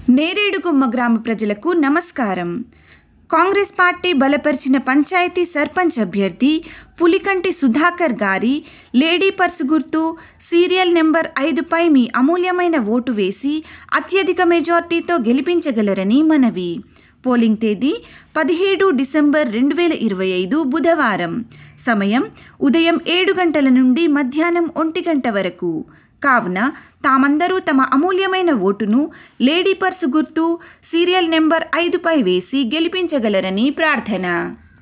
నేరేడుగుమ్మ గ్రామ ప్రజలకు నమస్కారం. కాంగ్రెస్ పార్టీ బలపరిచిన పంచాయతీ సర్పంచ్ అభ్యర్థి పులికంటి సుధాకర్ గారి లేడీ పర్సు గుర్తు సీరియల్ నెంబర్ 5పై మీ అమూల్యమైన ఓటు వేసి అత్యధిక మెజార్టీతో గెలిపించగలరని మనవి. పోలింగ్ తేదీ 17 డిసెంబర్ 2025 బుధవారం. సమయం ఉదయం 7 గంటల నుండి మధ్యాహ్నం 1 గంట వరకు. కావున తామందరూ తమ అమూల్యమైన ఓటును లేడీ పర్సు గుర్తు సీరియల్ నెంబర్ 5పై వేసి గెలిపించగలరని ప్రార్థన.